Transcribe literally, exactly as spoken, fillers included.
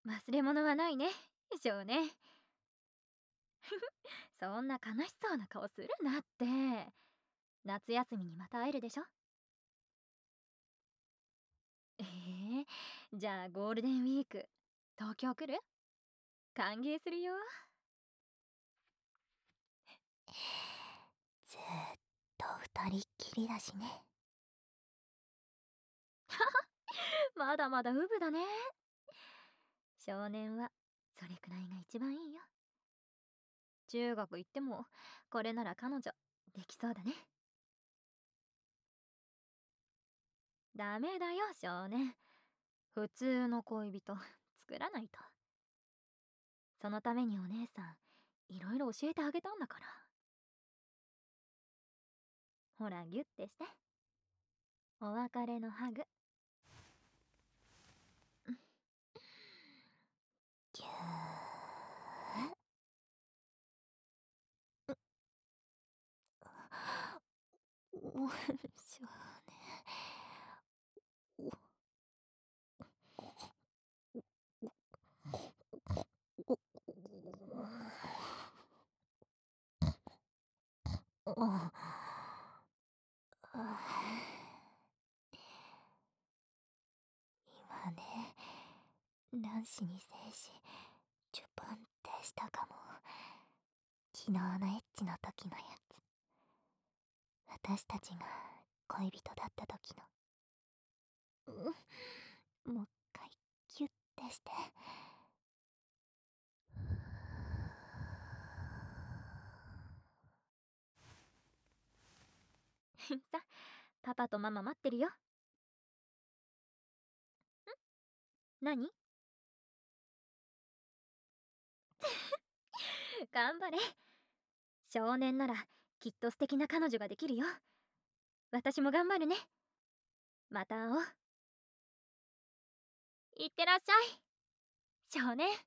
忘れ物はないね、少年。そんな悲しそうな顔するなって。夏休みにまた会えるでしょ。えー、じゃあゴールデンウィーク東京来る？歓迎するよ。 ずーっと二人っきりだしね。 まだまだウブだね。少年はそれくらいが一番いいよ。中学行ってもこれなら彼女できそうだね。ダメだよ少年、普通の恋人作らないと。そのためにお姉さんいろいろ教えてあげたんだから。ほらギュッてして、お別れのハグ。 ぎゅー。お少年。おおあ今ね、卵子に精子チュポンってしたかも。昨日のエッチの時のやつ。私たちが恋人だった時の。うん、もう一回ギュッてして。 さ、パパとママ待ってるよ。ん？何？頑張れ。少年ならきっと素敵な彼女ができるよ。私も頑張るね。また会おう。いってらっしゃい少年。